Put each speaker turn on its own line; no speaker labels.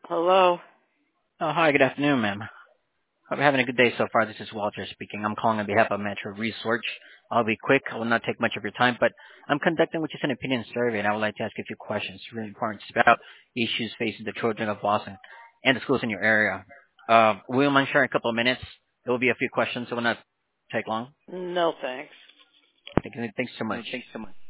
Hello?
Oh, hi, good afternoon, ma'am. Hope you're having a good day so far. This is Walter speaking. I'm calling on behalf of Metro Research. I'll be quick. I will not take much of your time, but I'm conducting which is an opinion survey, and I would like to ask you a few questions, really important, about issues facing the children of Boston and the schools in your area. Will you mind sharing a couple of minutes? There will be a few questions. It will not take long.
No, thanks.
Thanks so much.